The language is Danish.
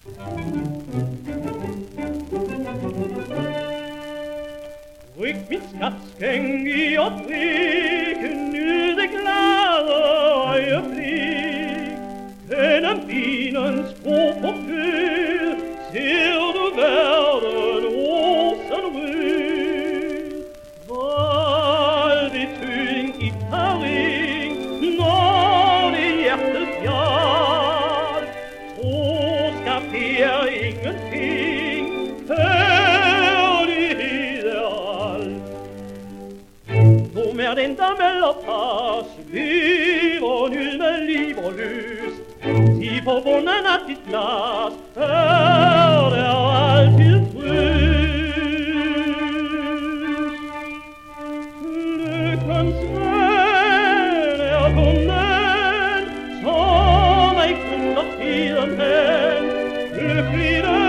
Ryk min skabsgæng i øjeblikken, nyd det glade øjeblik. Gennem vinens bro på kød, ser du verden rosenrød. Vold det tøing i Paris, når det hjertet fjall. Troskab det er ingenting, kærlighed er alt. Dum er den, der melder pas, lever nyd med liv og lyst. Sig på bunden af dit glas, er der altid trøst. Lykkens ven er kommet, som ej kunder tiden hen. Lykkelig